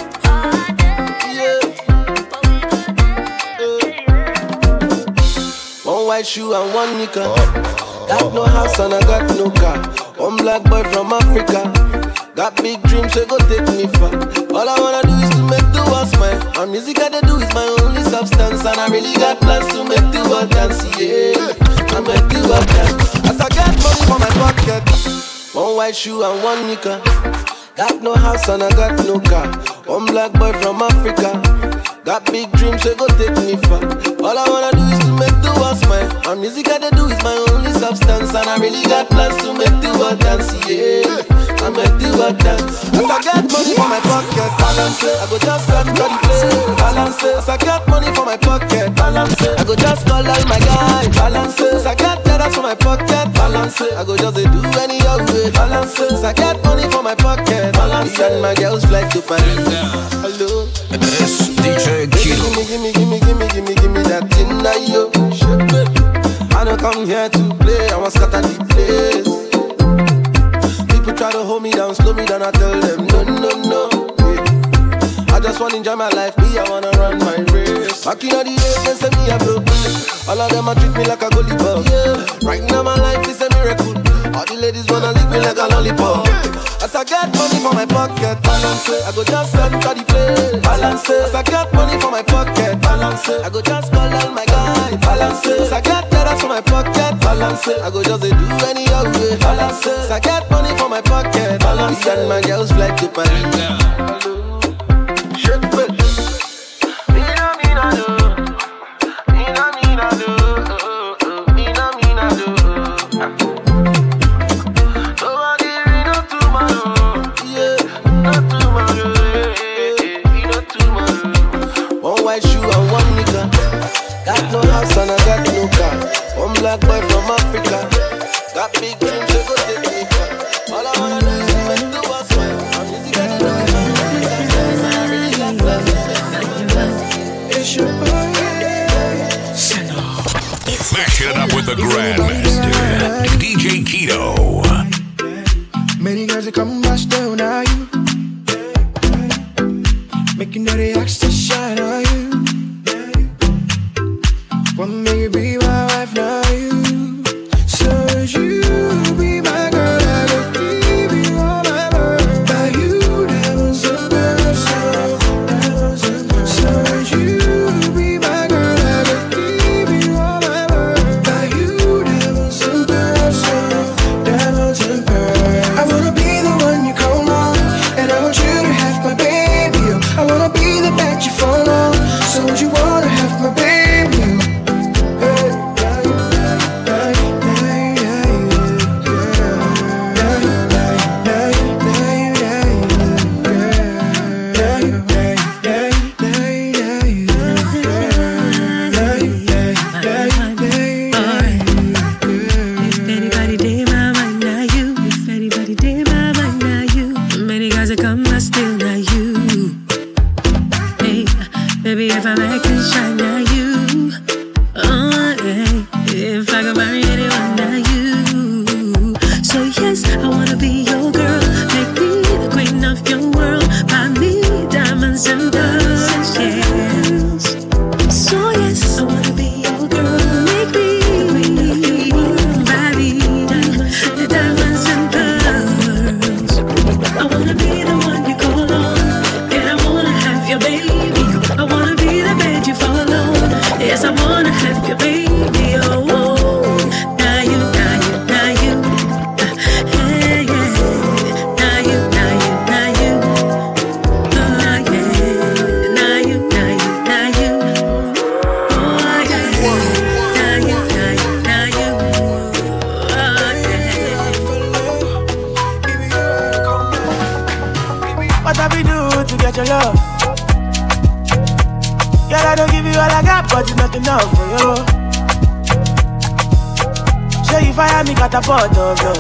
Speaker 16: One white shoe and one nika. Got no house and I got no car. One black boy from Africa. Got big dreams, so go take me far. All I wanna do is to make the world smile. And music I do is my only substance. And I really got plans to make the world dance, yeah. I make the world dance. As I get money for my pocket. One white shoe and one nika. Got no house and I got no car. One black boy from Africa. Got big dreams, so go take me far. All I wanna do is to make the world smile. And music I do is my only substance. And I really got plans to make the world dance, yeah. I make the world dance. As I get money for my pocket, balance it. I go just enter the play, balance it. As I get money for my pocket, balance it. I go just call all my guys, balance it. As I get dollars for my pocket, balance it. I go just do any other way, balance it. As I get money for my pocket, balance it. And my girls fly to Paris. Hello.
Speaker 1: This D J Keto.
Speaker 16: Gimme, gimme, gimme, gimme, gimme, gimme that thing that you. I don't come here to play, I want to scatter the place. People try to hold me down, slow me down, I tell them no, no, no, yeah. I just wanna enjoy my life, me, I wanna run my race. Back in the days, they say me a broke. All of them a treat me like a goalie ball, yeah. Right now my life is a miracle. All the ladies wanna lick me like a lollipop. As I get money for my pocket, balance it. I go just enter the place, balance it. As I get money for my pocket, balance it. I go just call all my guys, balance it. As I get dollars for my pocket, balance it. I go just do any other way, balance it. As I get money for my pocket, balance it. And my girls fly to Paris. Shake it. Mina, mina, do. Mina, mina, do. Mina, mina, do. One white shoe and one nigga. Got no house and I got no car. One black boy from Africa. Got big dreams, they go take me far. All I wanna do is when you do what's right. I'm easy getting away. It's your boy.
Speaker 4: Smashing it up with the Grandmaster, D J Keto.
Speaker 17: Many girls that come by still now you. Making all the acts to shine on you. One may be my wife now you. So would you be my girl? I would give you all my world. By you, diamonds and pearls. So would you be my girl? I would give you all my world. By you, diamonds and pearls. Diamonds and pearls. I wanna be the one you call on, and I want you to have my baby. I wanna be the bed you fall on. So would you wanna have my baby?
Speaker 16: Part of you.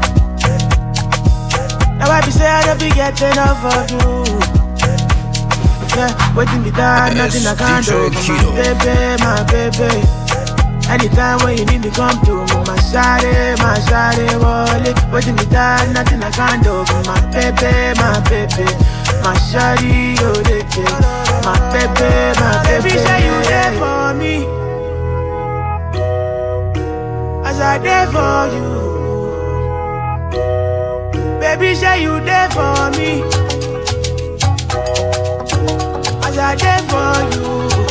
Speaker 16: Now I be say I don't be getting enough of you. Yeah, waiting me down, nothing I can't do. My baby, my baby. Anytime when you need me, come to me. My shawty, my shawty, wallet. Waiting me down, nothing I can't do. My baby, my baby. My shawty, oh, they care. My baby, my baby. Baby, say you there for me. As I there for you. Baby, say you there for me. As I there for you.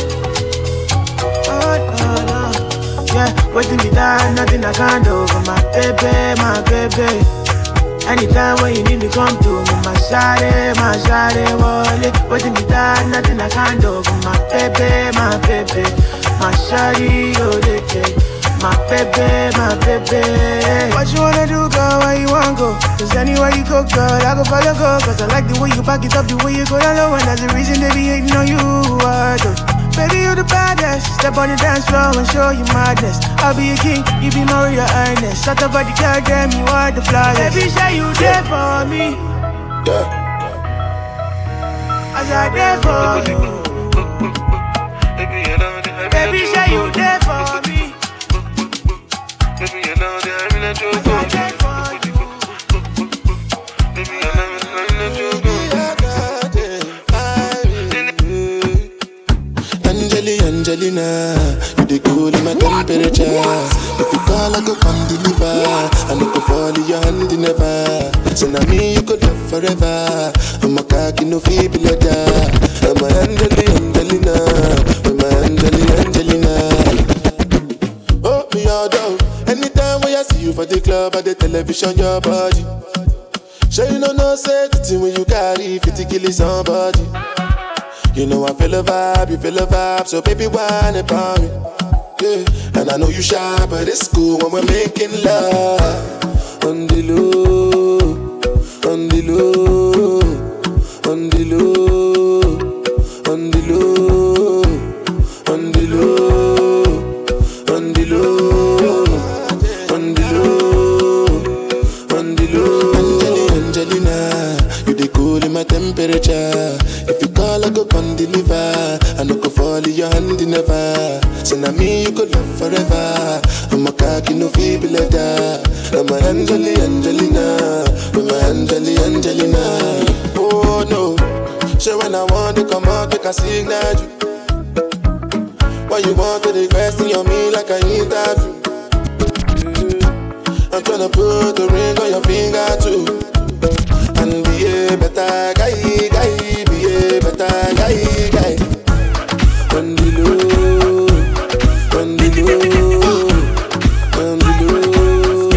Speaker 16: Oh, no, no. Yeah, waiting me down, nothing I can't do. For my baby, my baby. Anytime when you need me, come to me. My shawty, my shawty, wallet. Waiting me down, nothing I can't do. For my baby, my baby. My shawty, oh, they care. My baby, my baby. What you wanna do, girl? Where you wanna go? Cause anywhere you go, girl, I go follow, go. Cause I like the way you back it up, the way you go down low. And that's the reason they be hating on you. I do. Baby, you the baddest. Step on the dance floor and show you madness. I'll be a king, you be my real highness. Shut up, body, girl, damn, you are the flyest. Baby, say you there for me. Yeah. As I there for you. Baby, say you there for me. Baby, you know that I'm in a joke. Baby, you know that I'm in a joke.
Speaker 19: Angeli, Angelina, you the cool in my temperature. If you call, I go come deliver. I no go fall in your hand never. So now me you could love forever. I'm a cocky no feeble letter. I'm a Angeli, Angelina. I'm a Angeli, Angelina. Oh, me all down. Anytime when I see you for the club or the television, your body. Sure you know no safety when you carry fifty kill somebody. You know I feel a vibe, you feel a vibe, so baby whine about me. Yeah, and I know you shy, but it's cool when we're making love. On the low, on the low, on the low, on the low, on the low. leave your hand in never. Say na me you could love forever. I'm a cocky no feeble letter. I'm a Angeli Angelina. I'm a Angeli Angelina. Oh no. So when I want to come out, make a signal you. Why you want to request on me like I interview? I'm tryna put the ring on your finger too. And be a better guy, guy. Be a better guy, guy. On the low, on the low, on the low,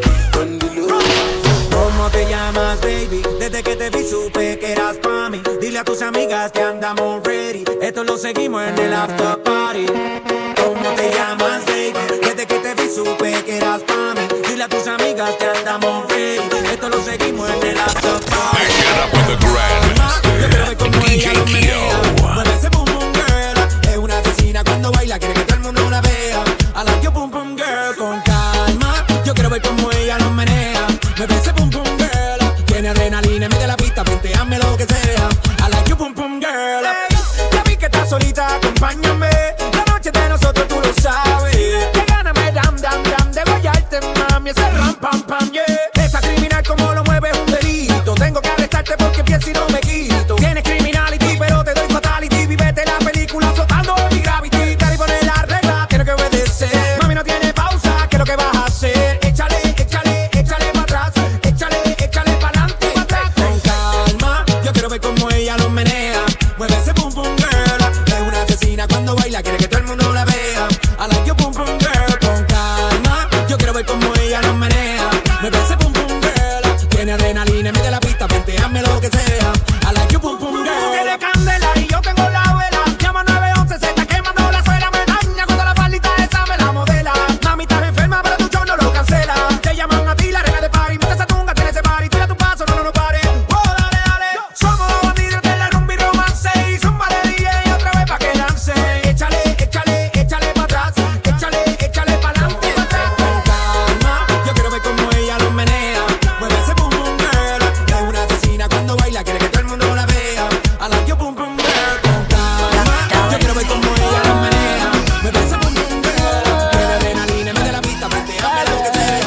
Speaker 19: on the low.
Speaker 12: ¿Cómo te llamas, baby? Desde que te vi supe que eras pa' mí. Dile a tus amigas que andamos ready. Esto lo seguimos en el after party. ¿Cómo te llamas, baby? Desde que te vi supe que eras pa' mí. Dile a tus amigas que andamos ready. Esto lo seguimos en el after party.
Speaker 4: Back it up with the Grandmaster, D J Keto.
Speaker 12: Mueve ese boom boom girl. Es una asesina cuando baila, quiere que todo el mundo la vea. I like your boom boom girl con calma. Yo quiero ver cómo ella lo menea. Mueve ese boom boom girl. Tiene adrenalina en medio de la pista, venteame lo que sea. I like your boom boom girl. Hey, ya vi que estás solita, acompáñame. La noche de nosotros tú lo sabes. Que gáname dam dam dam de guayarte, mami. Ese ram pam pam yeah. Esa criminal como lo mueve es un delito. Tengo que arrestarte porque pienso y no me quito. Tienes criminality pero te doy fatality. Vivete la película flotando en mi gravity. Te pone la regla, tienes que obedecer. Mami no tiene pausa, ¿qué es lo que vas a hacer? Échale, échale, échale para atrás. Échale, échale para adelante, para atrás. Con calma, yo quiero ver cómo ella lo menea. Mueve ese boom boom girl. Es una asesina cuando baila, quiere que todo el mundo la vea. I like your boom boom girl. Con calma, yo quiero ver cómo ella lo menea. Mueve ese boom boom girl. Tiene adrenalina en medio de la pista, venteame lo que sea. I like your boom boom girl. Tú tienes candela y yo tengo la vela. Llama nueve once, se está quemando la suela. Me daña cuando la faldita esa me la modela. Mami, estás enferma, pero tu show no lo cancela. Te llaman a ti, la reina de party. Mete esa tunga, tiene ese party. Tira tu paso, no, no, no pare. Oh, dale, dale. Somos los bandidos de la rumba y romance. Y zumba de D J otra vez pa' que dance. Échale, échale, échale pa' atrás. Échale, échale pa' adelante, pa' atrás. Con calma, yo quiero ver cómo ella lo menea. Mueve ese boom boom girl. Es una asesina cuando baila, quiere que todo el mundo la vea. I like your boom boom girl. Con calma, yo quiero ver cómo ella lo menea. Mueve ese boom boom girl. Tiene adrenalina en medio de la pista, venteame lo que sea.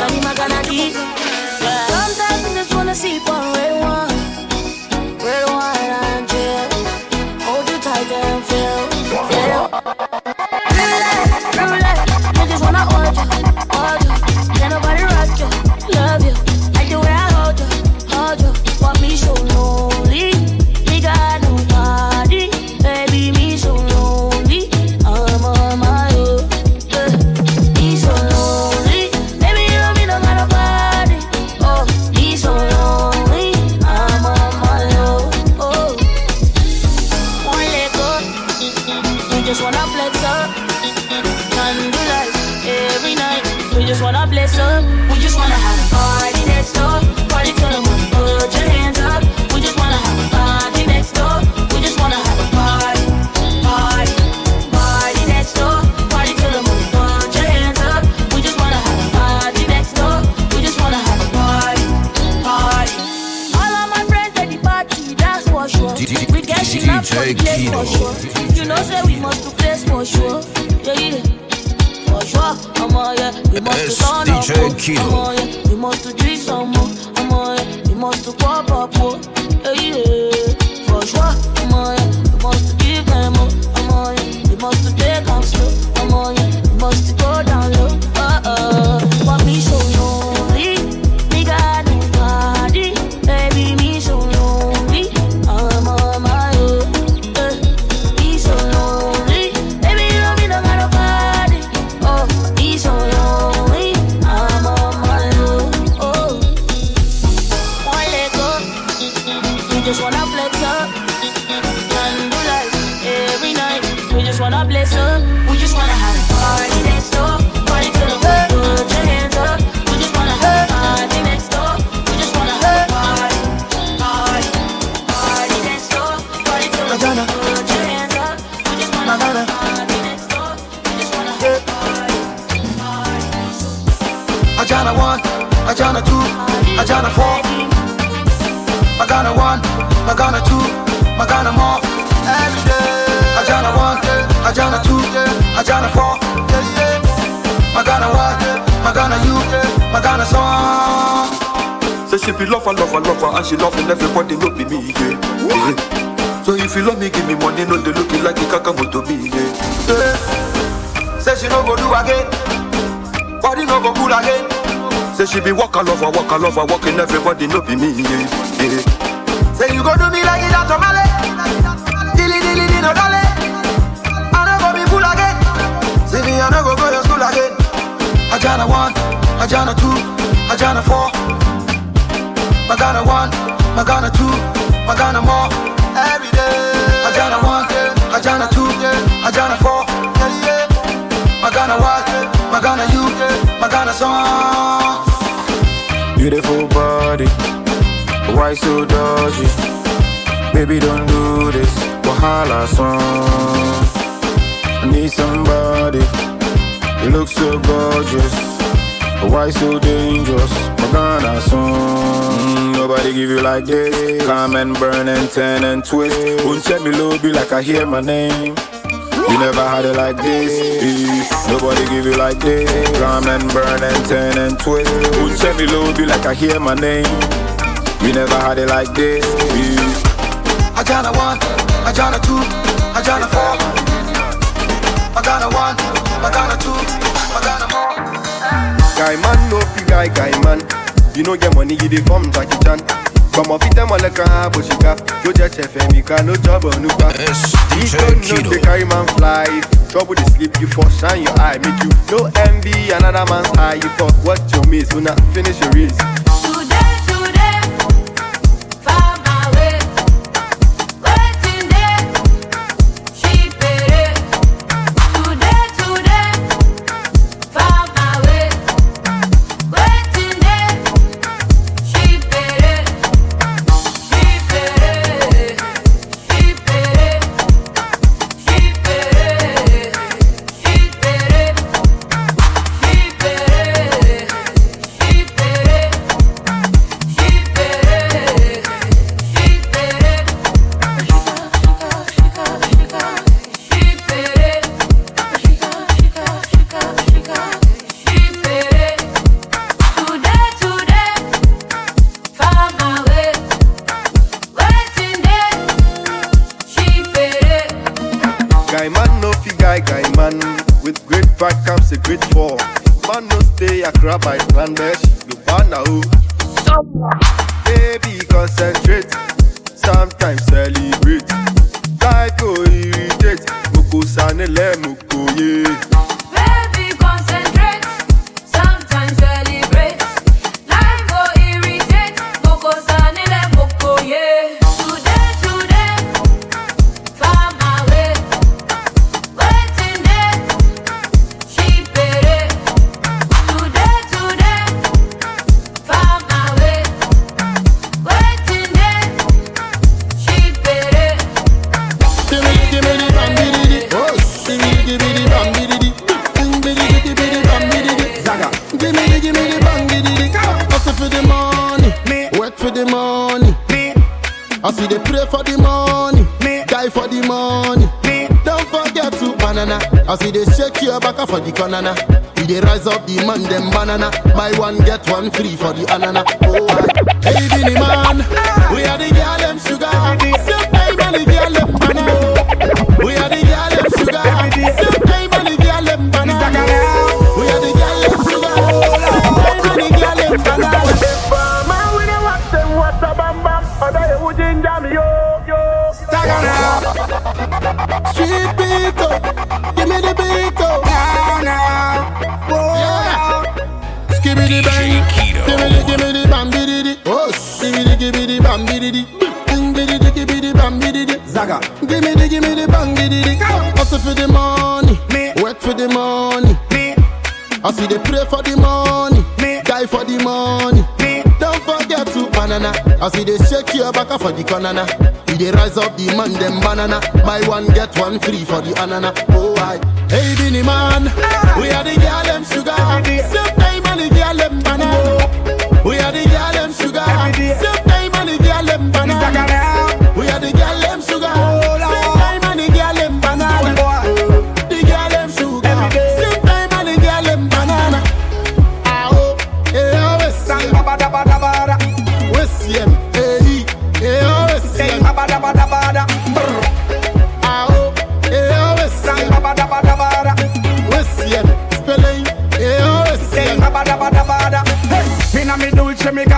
Speaker 6: Sometimes I just wanna see one red one, red one and chill. Hold you tight and feel, feel. Roulette, roulette, I just wanna hold you, hold you. Can nobody rock you, love you. Like the way I hold you, hold you. Want me so lonely, me got nobody. Baby, me so lonely, I'm on my own. Yeah. Me so lonely, baby, you don't mean no got nobody. Oh, me so lonely, I'm on my own. Oh, one leg up, we just wanna flex up. Candlelight every night, we just wanna bless up. We just wanna have a party next door, party till the morning. Put your hands up. We just wanna have a party next door. We just wanna have a party, party, party next door, party till the morning. Put your hands up. We just wanna have a party next door. We just wanna have a party, party. All of my friends at the party, that's for sure. We get shit up for the place for sure. You know say we must do place for sure. Yeah, yeah. For sure, I'm all yeah. We must turn up, I'm all yeah. We must do some more, I'm all yeah. We must pop up, oh, yeah, yeah. For sure, I'm all yeah. We must give them up, I'm all yeah. We must take them slow, I'm all yeah. We must go down low, uh uh. Want me so lonely, me got nobody. Baby, me so lonely, I'm on my own. Uh, me so lonely, baby, you don't mean no got nobody. Oh, me so lonely, I'm on my own. Oh, one leg up, we just wanna flex up. Candlelight every night, we just wanna bless up. We just wanna have a party next door, party till the morning. Put your hands up. We just wanna have a party next door. We just wanna have a party, party, party next door, party till the morning. Put your hands up. We just wanna have a party next door. We just wanna have a party, party.
Speaker 21: Ajana one, Ajana two, Ajana four. Magana one, Magana two, Magana more. Every day. Ajana one, she be lover, lover, lover, and she loving everybody, no be me, yeah. yeah. So if you love me, give me money, no they looking like a kakamoto me, yeah. yeah. Say she no go do again, body no go cool again. Say she be walk a lover, walk a lover, walking everybody, no be me, yeah. yeah. Say you go do me like it at Tomale, dilly dilly dilly no dale. I no go be cool again. Say me I no go go to school again. Ajana one, Ajana two, Ajana four. Magana one, Magana two, Magana more. Every day. Ajana one, Ajana two, Ajana four. Magana what, Magana you, Magana song.
Speaker 7: Beautiful body, why so dodgy? Baby don't do this, Wahala song. I need somebody, you look so gorgeous. Why so dangerous? Magana song. Mm, nobody give you like this. Come and burn and turn and twist. Won't check me low, be like I hear my name. You never had it like this. Eh. Nobody give you like this. Come and burn and turn and twist. Won't check me low, be like I hear my name. You never had it like this. Eh.
Speaker 21: Ajana one, Ajana two, Ajana four. Magana one, Magana two, Magana more.
Speaker 22: Guy man, no fi guy, guy man. You know get money, you dey from Jackie Chan. Come off it, I'm like a bushika. You just chef and you can no job or no back. You don't know the carry man fly. Trouble the sleep, you for shine your eye. Make you no envy, another man's eye. You fuck what you miss, when I finish your race. Guy man no fi guy, guy man. With great back comes a great fall. Man no stay a crab by Flanders. You banna who? Baby concentrate. Sometimes celebrate. Life go irritate. Moko sanele moko ye.
Speaker 3: Baby concentrate. Sometimes celebrate. Life go irritate. Moko sanele moko ye. Today, today, far my way. Waiting there, she pere. Today, today, far my way. Waiting there, she pere.
Speaker 21: Give me, give me the bambidi, oh, give me, give me the bambidi, bambidi, give me the bambidi, Zaga. Give me, give me the bambidi. Hustle for the money, work for the money. I see they pray for the money, die for the money. Don't forget to banana. I see they shake your back for the banana. We they rise up the man them banana. Buy one get one free for the anana. Oh, I, hey Billy man, we are the girl them sugar. Same time and the girl them banana. We are the girl them sugar. Same time and the girl them banana. We are the girl them sugar. Same time and the girl them banana. Man, we don't watch them what's a bam bam. Other you would ginger me yo yo. Street beat up, give me the beat up. Now now, yeah. Give me the bang, give me the give me the bam biddy. Oh, give me the give me the bam biddy. Give me the give me the bam biddy. Zaga, give me the give me the bang biddy. Hustle for the money, work for the money. I see they pray for the money, die for the money. Don't forget to banana. I see they shake your back for the banana. We they rise up the man them banana. Buy one get one free for the anana. Oh I, hey Billy man, we are the girl them sugar. Same time and the girl them banana. We are the girl them sugar. Same time and the girl them banana. We are the girl them sugar. Same time and the girl them banana. The girl them sugar. Same time and the girl them banana. Ah oh, yeah always.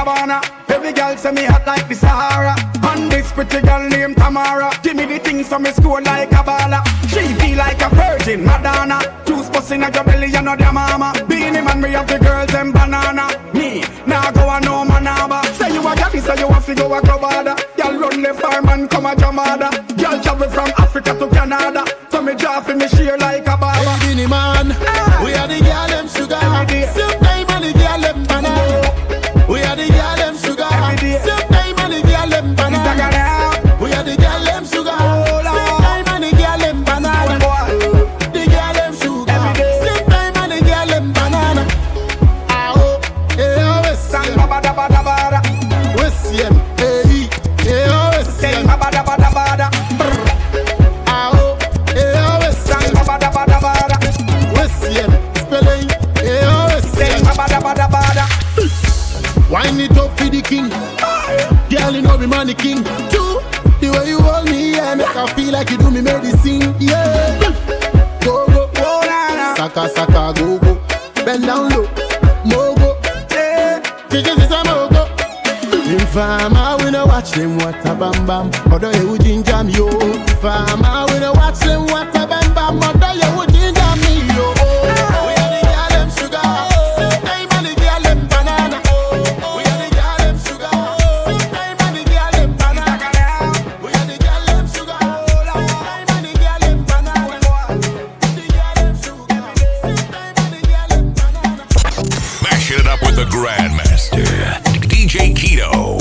Speaker 10: Gabbana. Every girl say me hot like the Sahara. And this pretty girl named Tamara. Give me the things so me score like a baller. She be like a virgin Madonna. Juice busting at your belly, you know their mama. Beanie man, me have the girls and banana. Me, now go a no manaba. Say you a gabby, say you have to go a globada. Y'all run left farm and come a jamada. Y'all travel from Africa to Canada. So me draw for me share like a baba.
Speaker 21: Hey, Beanie man, we are the girl them sugar. Sometime and the girl them banana. We are the girl them sugar. Sometime and the girl them banana. We are the girl them sugar. Sometime and the girl them banana. The girl them sugar. Sometime and the girl them banana. Ah oh, eh oh, we see em. We see em. Eh eh oh, we see em. Ah oh, eh oh, we see em. We see em. Spelling. Eh oh, we see em. Wind it up for the king. Girl, you know me man the king. Two, the way you hold me, yeah, make I feel like you do me medicine. Yeah. Go, go, go, saka, saka, go, go. Bend down low, mogo. Yeah. Chicken is a mogo. In farmer, we no watch them water bam bam. Mother, you would ginger me, yo. Farmer, we no watch them water bam bam. Mother, you would ginger me, yo. We are the girl them sugar. Sometime and the girl them banana.
Speaker 4: The Grandmaster, D J Keto.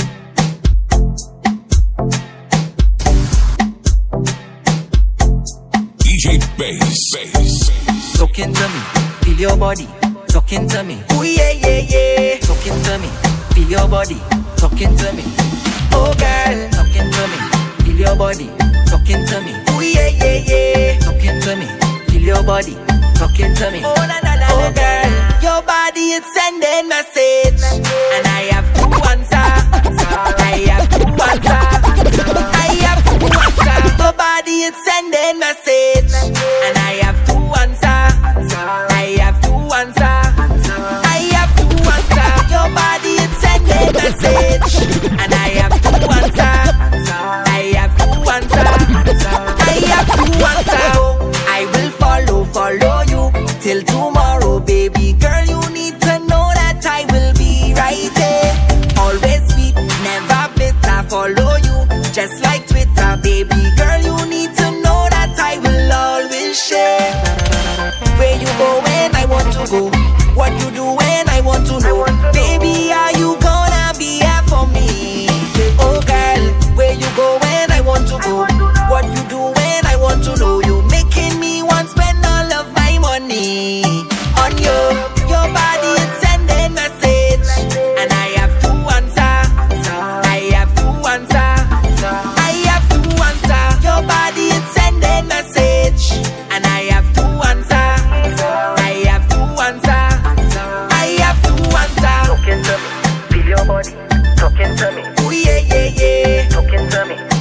Speaker 4: D J Bass.
Speaker 12: Look into me, feel your body. Talk into me, ooh yeah yeah yeah. Talk into me, feel your body. Talk into me, oh girl. Talk into me, feel your body. Talk into me, ooh yeah yeah yeah. Talk into me, feel your body. Talk into me, oh na na na. Oh girl, your body is sending message, and I have to answer. I have to answer. I have to answer. Your body is sending message, and I have to answer. I have to answer. I have to answer. Your body is sending message, and I have to answer. I have to answer. I have to answer. I will follow, follow you till tomorrow, baby girl. You need to know that I will be right there. Always sweet, never bitter. Follow you just like Twitter, baby girl. You need to know that I will always share. Where you go when I want to go, what you do when I want to know. Baby, are you gonna be here for me? Oh girl, where you go when I want to go, what you do when I want to know. You making me want to spend all of my money on you. Your body is sending message, and I have to answer. I have to answer. I have to answer. Your body is sending message, and I have to answer. I have to answer. I have to answer.
Speaker 14: Talking to me, feel your body. Talking to me,
Speaker 12: ooh yeah yeah yeah.
Speaker 14: Talking to me.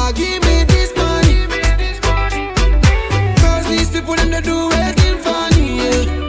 Speaker 18: Baba, give me this money. Cause these people them they do anything funny, yeah.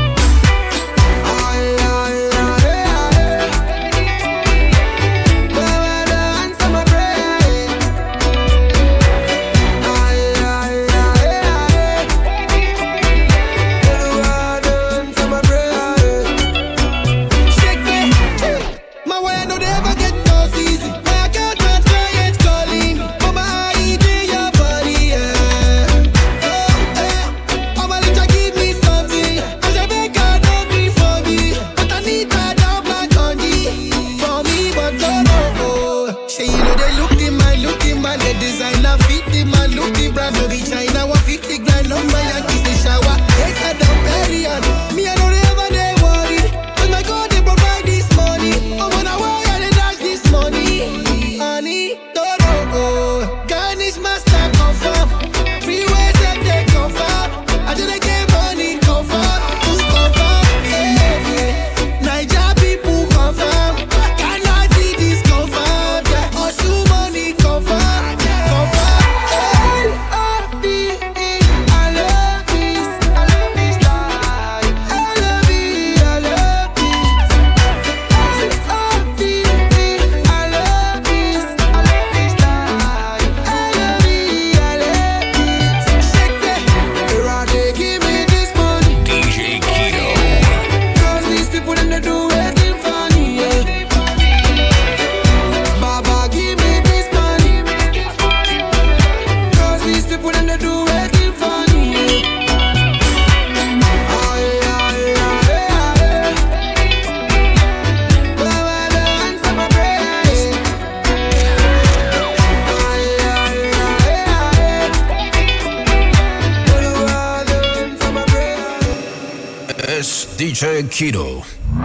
Speaker 1: D J Keto.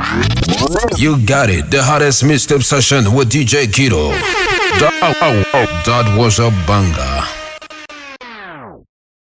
Speaker 1: You got it. The hottest mixtape session with D J Keto. That, that was a banger.